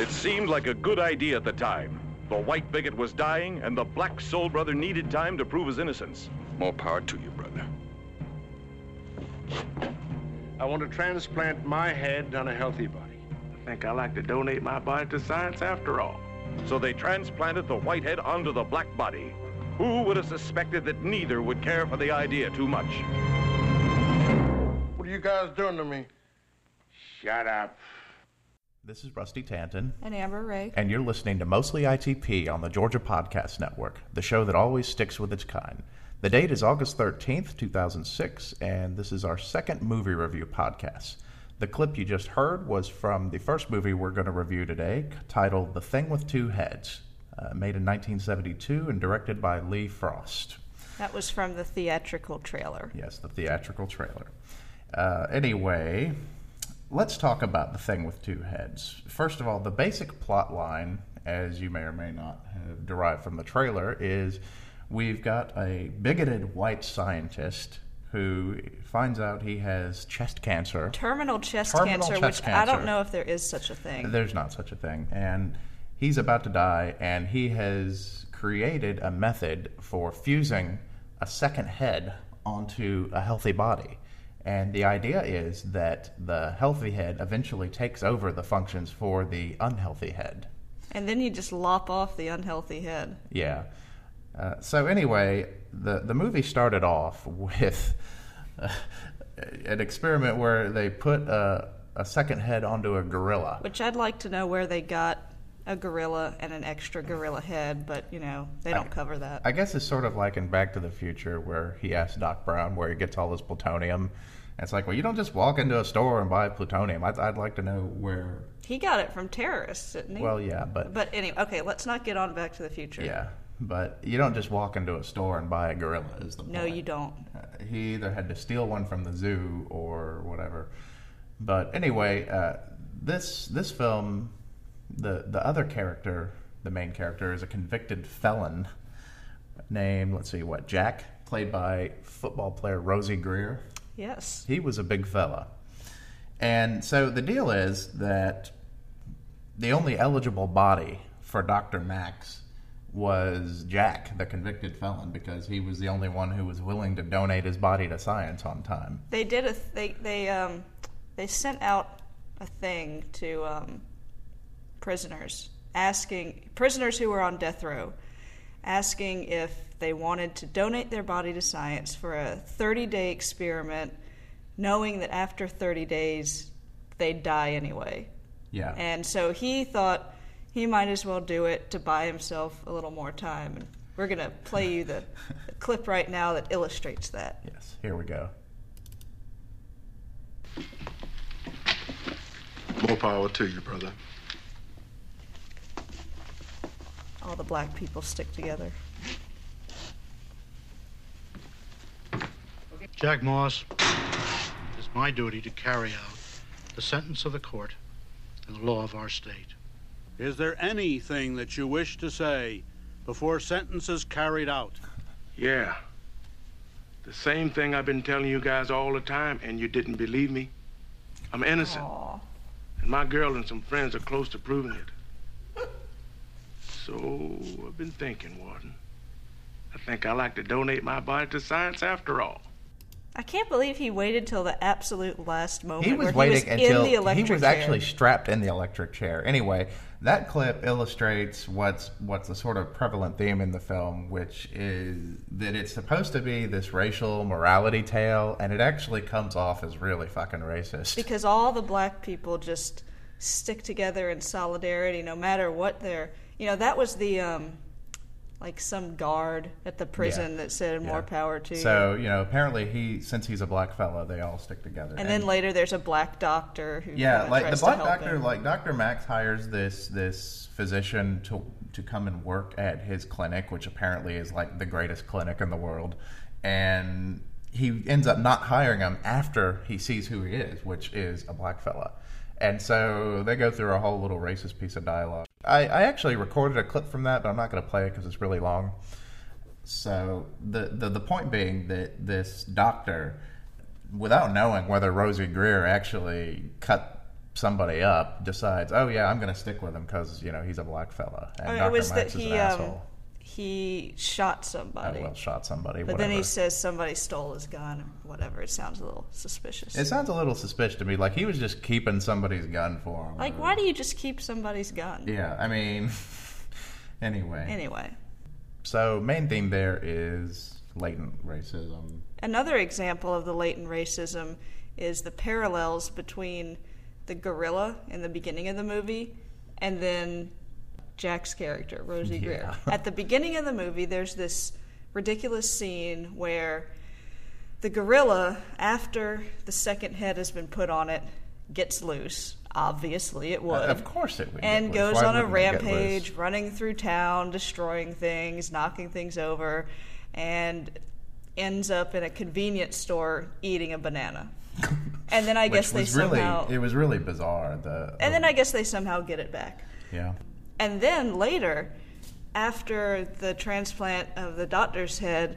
It seemed like a good idea at the time. The white bigot was dying, and the black soul brother needed time to prove his innocence. More power to you, brother. I want to transplant my head on a healthy body. I think I like to donate my body to science after all. So they transplanted the white head onto the black body. Who would have suspected that neither would care for the idea too much? What are you guys doing to me? Shut up. This is Rusty Tanton. And Amber Ray. And you're listening to Mostly ITP on the Georgia Podcast Network, the show that always sticks with its kind. The date is August 13th, 2006, and this is our second movie review podcast. The clip you just heard was from the first movie we're going to review today, titled The Thing with Two Heads, made in 1972 and directed by Lee Frost. That was from the theatrical trailer. Yes, the theatrical trailer. Anyway, let's talk about The Thing with Two Heads. First of all, the basic plot line, as you may or may not have derived from the trailer, is we've got a bigoted white scientist who finds out he has chest cancer. Terminal chest cancer, which I don't know if there is such a thing. There's not such a thing. And he's about to die, and he has created a method for fusing a second head onto a healthy body. And the idea is that the healthy head eventually takes over the functions for the unhealthy head. And then you just lop off the unhealthy head. Yeah. So anyway, the movie started off with an experiment where they put a second head onto a gorilla. Which I'd like to know where they got a gorilla and an extra gorilla head, but, you know, they don't cover that. I guess it's sort of like in Back to the Future where he asked Doc Brown where he gets all his plutonium. And it's like, well, you don't just walk into a store and buy plutonium. I'd like to know where... He got it from terrorists, didn't he? Well, yeah, but... But anyway, okay, let's not get on Back to the Future. Yeah. But you don't just walk into a store and buy a gorilla, is the point. No, you don't. He either had to steal one from the zoo or whatever. But anyway, this film, the other character, the main character, is a convicted felon named, Jack, played by football player Rosie Greer. Yes. He was a big fella. And so the deal is that the only eligible body for Dr. Max was Jack, the convicted felon, because he was the only one who was willing to donate his body to science on time. They did they sent out a thing to prisoners who were on death row, asking if they wanted to donate their body to science for a 30-day experiment, knowing that after 30 days they'd die anyway. Yeah. And so he thought he might as well do it to buy himself a little more time. And we're going to play you the clip right now that illustrates that. Yes, here we go. More power to you, brother. All the black people stick together. Jack Moss, it's my duty to carry out the sentence of the court and the law of our state. Is there anything that you wish to say before sentence is carried out? Yeah. The same thing I've been telling you guys all the time, and you didn't believe me. I'm innocent. Aww. And my girl and some friends are close to proving it. So I've been thinking, Warden. I think I like to donate my body to science after all. I can't believe he waited till the absolute last moment. He was waiting until he was actually strapped in the electric chair. Anyway, that clip illustrates what's a sort of prevalent theme in the film, which is that it's supposed to be this racial morality tale, and it actually comes off as really fucking racist. Because all the black people just stick together in solidarity, no matter what their... You know, that was the... like some guard at the prison that said more power to you. So, you know, apparently since he's a black fellow, they all stick together. And then later there's a black doctor who like tries the black to help doctor, him. like Dr. Max hires this physician to come and work at his clinic, which apparently is like the greatest clinic in the world. And he ends up not hiring him after he sees who he is, which is a black fella. And so they go through a whole little racist piece of dialogue. I actually recorded a clip from that, but I'm not going to play it because it's really long. So the point being that this doctor, without knowing whether Rosie Greer actually cut somebody up, decides, oh yeah, I'm going to stick with him because he's a black fella. And it was Dr. that Max is an asshole. he shot somebody. Oh, well, shot somebody. But whatever. then he says somebody stole his gun or whatever. It sounds a little suspicious. It sounds a little suspicious to me, like he was just keeping somebody's gun for him. Like, why do you just keep somebody's gun? Yeah, I mean, Anyway. So, main theme there is latent racism. Another example of the latent racism is the parallels between the gorilla in the beginning of the movie and then Jack's character, Rosie Greer. At the beginning of the movie, there's this ridiculous scene where the gorilla, after the second head has been put on it, gets loose. Obviously, it would. Of course it would. And get loose. goes Why on a wouldn't it get rampage, loose? running through town, destroying things, knocking things over, and ends up in a convenience store eating a banana. And then I guess they somehow... It was really bizarre. And then I guess they somehow get it back. Yeah. And then later, after the transplant of the doctor's head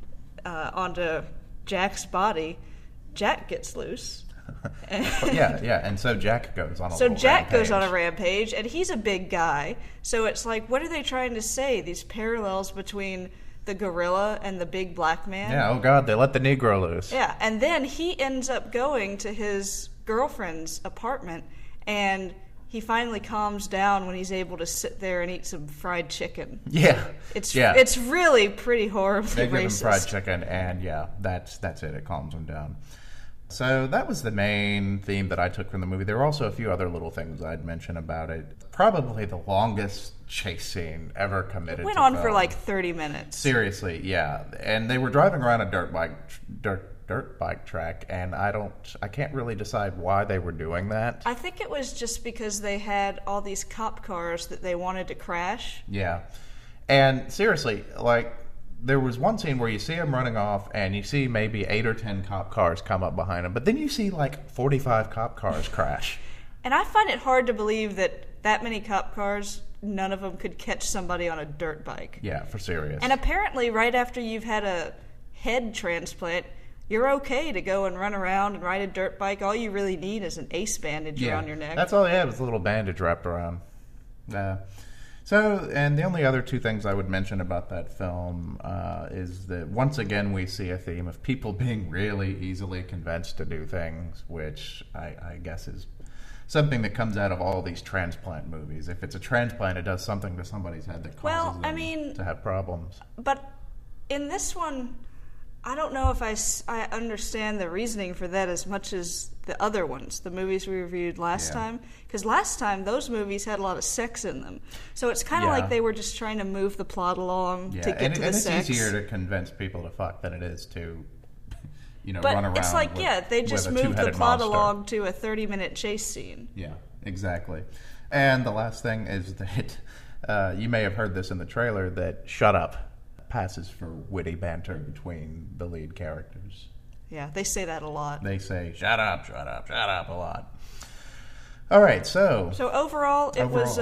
onto Jack's body, Jack gets loose. yeah, and so Jack goes on a So little Jack rampage. goes on a rampage, and he's a big guy. So it's like, what are they trying to say? These parallels between the gorilla and the big black man? Yeah, oh God, they let the Negro loose. Yeah, and then he ends up going to his girlfriend's apartment, and he finally calms down when he's able to sit there and eat some fried chicken. Yeah. It's really pretty horribly They give him racist. fried chicken, and yeah, that's it. It calms him down. So that was the main theme that I took from the movie. There were also a few other little things I'd mention about it. Probably the longest chase scene ever committed. It went to on film. for like 30 minutes. Seriously, yeah. And they were driving around a dirt bike track, and I can't really decide why they were doing that. I think it was just because they had all these cop cars that they wanted to crash. Yeah. And seriously, like, there was one scene where you see him running off, and you see maybe 8 or 10 cop cars come up behind him, but then you see like 45 cop cars crash. And I find it hard to believe that many cop cars, none of them could catch somebody on a dirt bike. Yeah, for serious. And apparently, right after you've had a head transplant, you're okay to go and run around and ride a dirt bike. All you really need is an ace bandage around your neck. That's all they had was a little bandage wrapped around. And the only other two things I would mention about that film is that once again we see a theme of people being really easily convinced to do things, which I guess is something that comes out of all these transplant movies. If it's a transplant, it does something to somebody's head that causes them to have problems. But in this one, I don't know if I understand the reasoning for that as much as the other ones, the movies we reviewed last time. Because last time, those movies had a lot of sex in them. So it's kind of like they were just trying to move the plot along to get to the sex. And it's easier to convince people to fuck than it is to, but run around it's like, they just moved the plot along to a 30-minute chase scene. Yeah, exactly. And the last thing is that you may have heard this in the trailer, that shut up passes for witty banter between the lead characters. Yeah, they say that a lot. They say, shut up, shut up, shut up a lot. All right, so overall,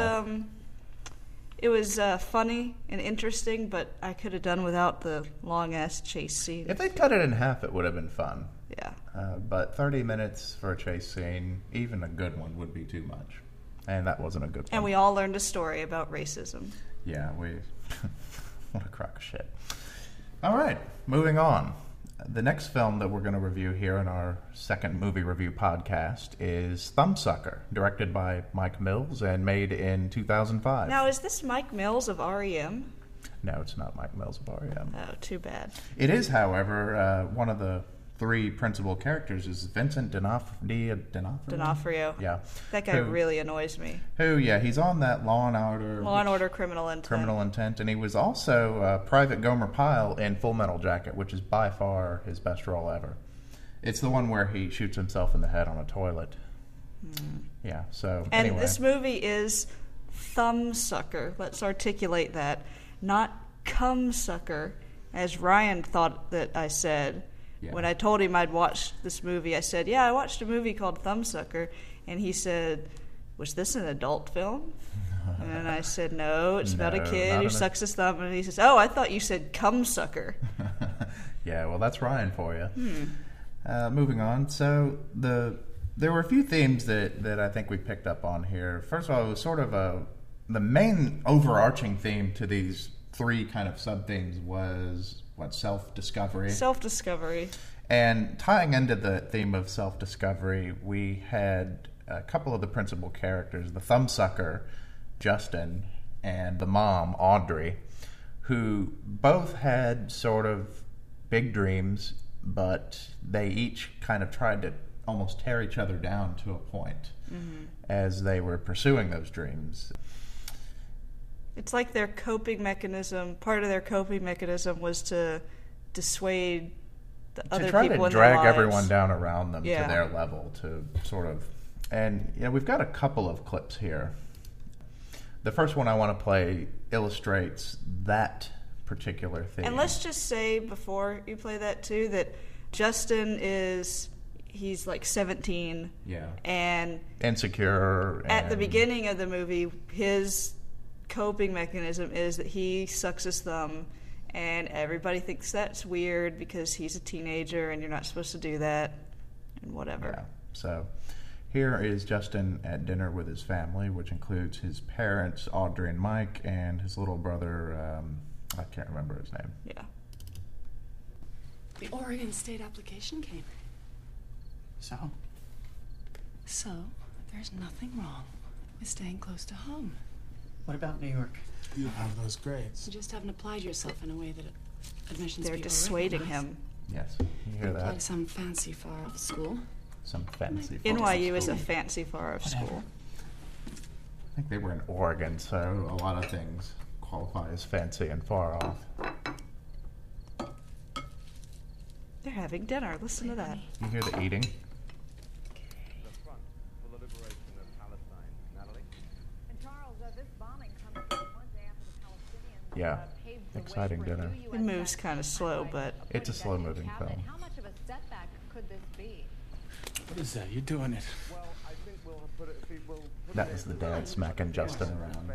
it was funny and interesting, but I could have done without the long-ass chase scene. If they'd cut it in half, it would have been fun. Yeah. But 30 minutes for a chase scene, even a good one, would be too much. And that wasn't a good one. And we all learned a story about racism. Yeah, what a crock of shit. All right, moving on. The next film that we're going to review here in our second movie review podcast is Thumbsucker, directed by Mike Mills and made in 2005. Now, is this Mike Mills of R.E.M.? No, it's not Mike Mills of R.E.M. Oh, too bad. It is, however, one of the three principal characters is Vincent D'Onofrio. D'Onofrio. Yeah. That guy really annoys me. He's on that Law and Order Criminal Intent. And he was also Private Gomer Pyle in Full Metal Jacket, which is by far his best role ever. It's the one where he shoots himself in the head on a toilet. Yeah, so And anyway. this movie is Thumbsucker. Let's articulate that. Not Cumsucker, as Ryan thought that I said. Yeah. When I told him I'd watched this movie, I said, I watched a movie called Thumbsucker. And he said, was this an adult film? And I said, no, it's about a kid who sucks his thumb. And he says, I thought you said Cumsucker. Yeah, well, that's Ryan for you. Moving on. So the There were a few themes that I think we picked up on here. First of all, it was sort of the main overarching theme to these three kind of sub-themes was, self-discovery. Self-discovery. And tying into the theme of self-discovery, we had a couple of the principal characters, the thumbsucker, Justin, and the mom, Audrey, who both had sort of big dreams, but they each kind of tried to almost tear each other down to a point as they were pursuing those dreams. It's like their coping mechanism, part of their coping mechanism was to dissuade the other people in their lives. To try to drag everyone down around them Yeah. to their level, to sort of... And we've got a couple of clips here. The first one I want to play illustrates that particular theme. And let's just say before you play that too, that Justin he's like 17. Yeah. And insecure. At the beginning of the movie, his coping mechanism is that he sucks his thumb, and everybody thinks that's weird because he's a teenager and you're not supposed to do that, and whatever. Yeah. So here is Justin at dinner with his family, which includes his parents, Audrey and Mike, and his little brother, I can't remember his name. Yeah. The Oregon State application came. So, there's nothing wrong with staying close to home. What about New York? You have those grades. You just haven't applied yourself in a way that admissions They're people dissuading recognize. him. Yes, you hear Apply that? to some fancy far-off school. Some fancy. NYU is a fancy far-off Whatever. school. I think they were in Oregon, so a lot of things qualify as fancy and far off. They're having dinner. Listen to that. You hear the eating? Yeah, exciting dinner. It moves kind of slow, but It's a slow-moving film. How much of a setback could this be? What is that? You're doing it. That was the dad smacking Justin around.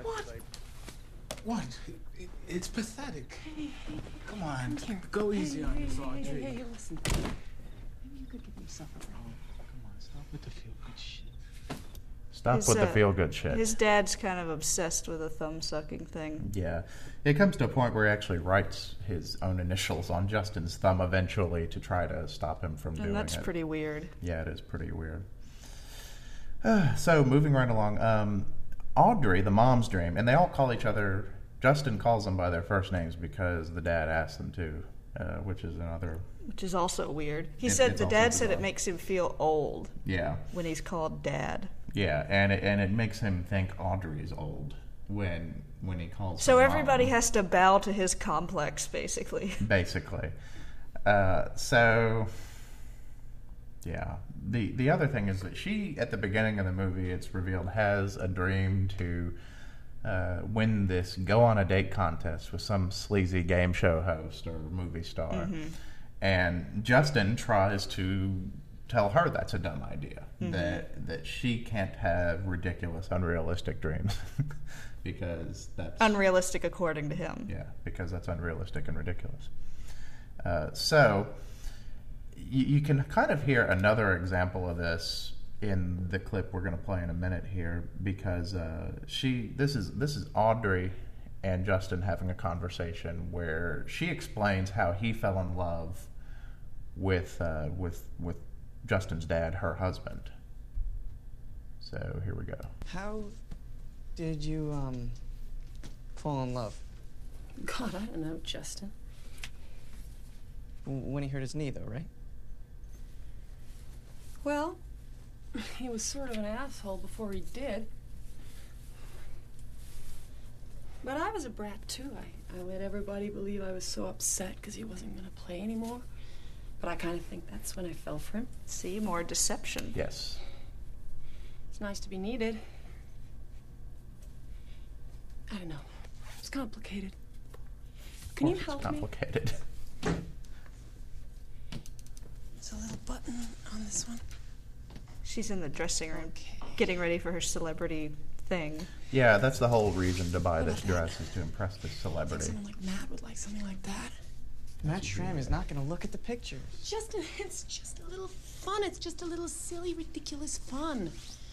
What? It's pathetic. Come on. Here. Go easy on this, Audrey. Hey, listen. Maybe you could give yourself a break. Come on, stop with the feel-good shit. Stop with the feel-good shit. His dad's kind of obsessed with a thumb-sucking thing. Yeah. It comes to a point where he actually writes his own initials on Justin's thumb eventually to try to stop him from doing it. And that's pretty weird. Yeah, it is pretty weird. So, moving right along, Audrey, the mom's dream, and they all call each other, Justin calls them by their first names because the dad asked them to, which is another... Which is also weird. The It's dad also said it bizarre. makes him feel old. Yeah. When he's called dad. Yeah, and it makes him think Audrey's old when he calls So her everybody mom. has to bow to his complex, basically. Basically. Yeah. The other thing is that she, at the beginning of the movie, it's revealed, has a dream to win this go-on-a-date contest with some sleazy game show host or movie star. Mm-hmm. And Justin tries to tell her that's a dumb idea, Mm-hmm. that she can't have ridiculous, unrealistic dreams because that's... Unrealistic according to him. Yeah, because that's unrealistic and ridiculous. So you can kind of hear another example of this in the clip we're going to play in a minute here, because this is Audrey and Justin having a conversation where she explains how he fell in love with Justin's dad, her husband. So here we go. How did you, fall in love? God, I don't know, Justin. When he hurt his knee, though, right? Well, he was sort of an asshole before he did. But I was a brat, too. I let everybody believe I was so upset because he wasn't going to play anymore. But I kind of think that's when I fell for him. See, more deception. Yes. It's nice to be needed. I don't know. It's complicated. Can you help me? Complicated. There's a little button on this one. She's in the dressing room, Okay. getting ready for her celebrity thing. Yeah, that's the whole reason to buy What this about that? dress, is to impress this I think celebrity. someone like Matt would like something like that. Matt Schramm is not going to look at the pictures. Justin, it's just a little fun. It's just a little silly, ridiculous fun.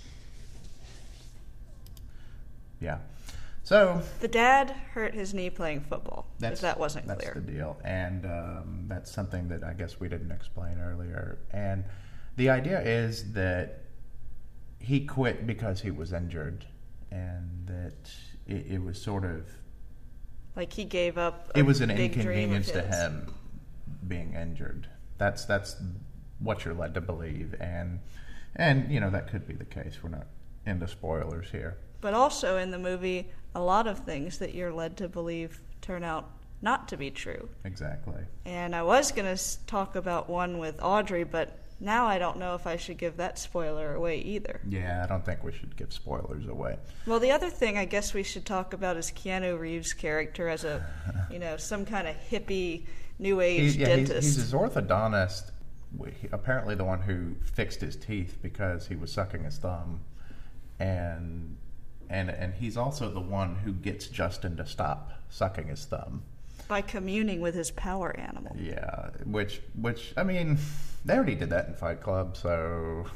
Yeah. So the dad hurt his knee playing football. If that wasn't clear. That's the deal, and that's something that I guess we didn't explain earlier. And the idea is that he quit because he was injured, and that it was sort of like he gave up. It was an big inconvenience dream to of his. him being injured. That's what you're led to believe, and that could be the case. We're not into spoilers here. But also in the movie, a lot of things that you're led to believe turn out not to be true. Exactly. And I was going to talk about one with Audrey, but now I don't know if I should give that spoiler away either. Yeah, I don't think we should give spoilers away. Well, the other thing I guess we should talk about is Keanu Reeves' character as a, some kind of hippie, new age dentist. He's his orthodontist, apparently the one who fixed his teeth because he was sucking his thumb. And he's also the one who gets Justin to stop sucking his thumb. By communing with his power animal. Yeah, which I mean, they already did that in Fight Club, so...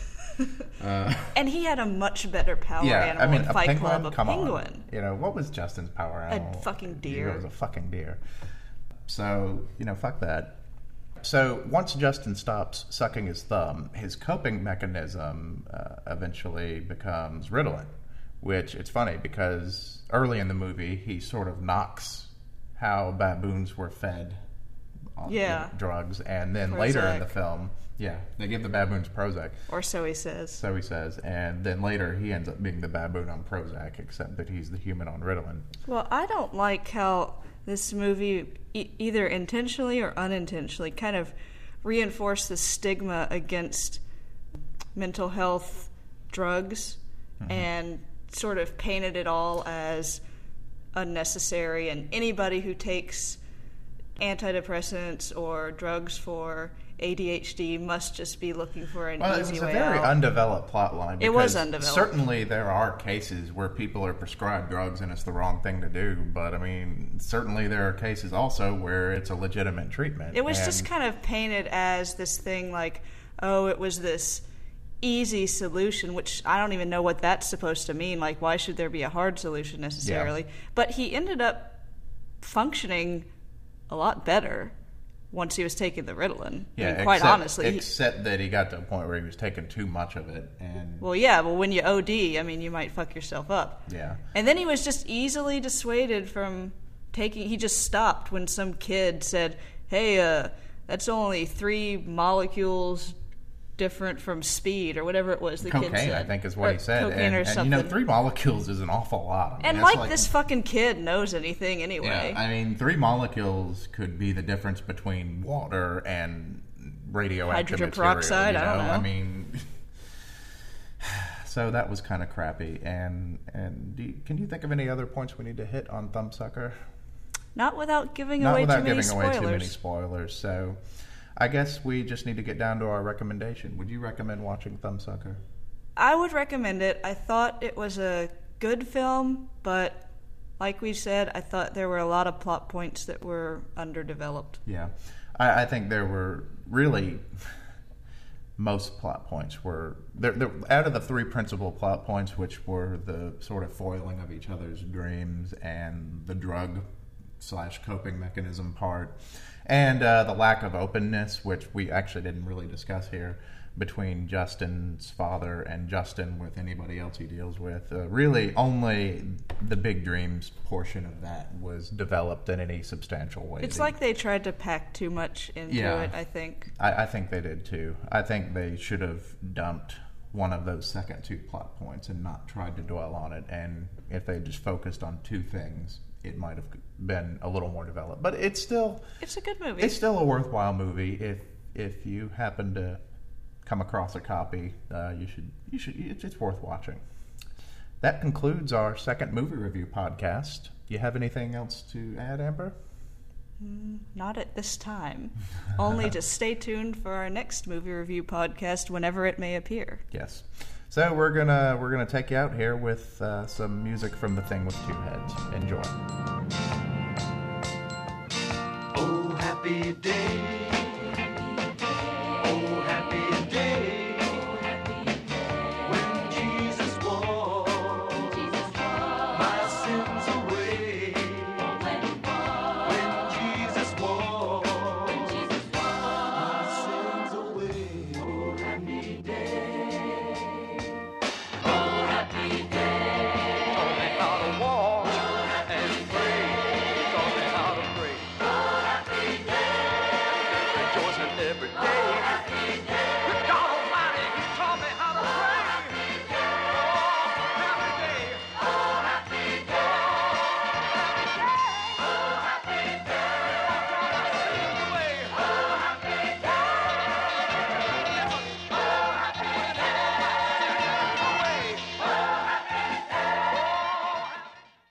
and he had a much better power animal in Fight Club, a penguin. On. What was Justin's power animal? A fucking deer. It was a fucking deer. So, fuck that. So once Justin stops sucking his thumb, his coping mechanism eventually becomes Ritalin, which it's funny because early in the movie he sort of knocks how baboons were fed on drugs, and then Prozac. Later in the film, they give the baboons Prozac. Or so he says. So he says, and then later he ends up being the baboon on Prozac, except that he's the human on Ritalin. Well, I don't like how this movie, either intentionally or unintentionally, kind of reinforced the stigma against mental health drugs and sort of painted it all as unnecessary, and anybody who takes antidepressants or drugs for ADHD must just be looking for an easy way out. It was a very undeveloped plot line. It was undeveloped. Certainly there are cases where people are prescribed drugs and it's the wrong thing to do, but I mean, certainly there are cases also where it's a legitimate treatment. It was just kind of painted as this thing like, oh, it was this easy solution, which I don't even know what that's supposed to mean. Like, why should there be a hard solution necessarily? Yeah. But he ended up functioning a lot better once he was taking the Ritalin. Yeah, and quite honestly. Except that he got to a point where he was taking too much of it. And Well, when you OD, I mean, you might fuck yourself up. Yeah. And then he was just easily dissuaded from taking... He just stopped when some kid said, hey, that's only 3 molecules different from speed, or whatever it was the cocaine, kid said. I think is what he said. Cocaine or something. 3 molecules is an awful lot. I mean, and like this fucking kid knows anything anyway. Yeah, I mean, 3 molecules could be the difference between water and radioactive hydrogen material. peroxide, I don't know. I mean, so that was kind of crappy. And can you think of any other points we need to hit on Thumbsucker? Not without giving away too many spoilers. So I guess we just need to get down to our recommendation. Would you recommend watching Thumbsucker? I would recommend it. I thought it was a good film, but like we said, I thought there were a lot of plot points that were underdeveloped. Yeah. I think there were really... most plot points were... out of the 3 principal plot points, which were the sort of foiling of each other's dreams and the drug/coping mechanism part, and the lack of openness, which we actually didn't really discuss here, between Justin's father and Justin with anybody else he deals with. Really, only the big dreams portion of that was developed in any substantial way. It's like they tried to pack too much into it, I think. I think they did, too. I think they should have dumped one of those second 2 plot points and not tried to dwell on it. And if they just focused on 2 things, it might have been a little more developed. But it's still... It's a good movie. It's still a worthwhile movie. If you happen to come across a copy, you should. It's worth watching. That concludes our second movie review podcast. You have anything else to add, Amber? Not at this time. Only to stay tuned for our next movie review podcast whenever it may appear. Yes. So we're gonna take you out here with some music from The Thing with Two Heads. Enjoy. Oh, happy day. Oh, happy day.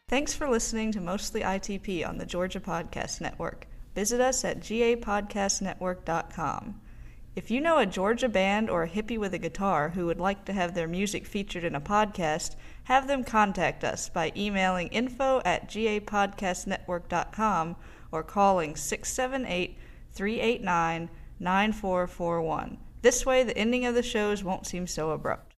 Thanks for listening to Mostly ITP on the Georgia Podcast Network. Visit us at gapodcastnetwork.com. If you know a Georgia band or a hippie with a guitar who would like to have their music featured in a podcast, have them contact us by emailing info@gapodcastnetwork.com or calling 678-389-9441. This way, the ending of the shows won't seem so abrupt.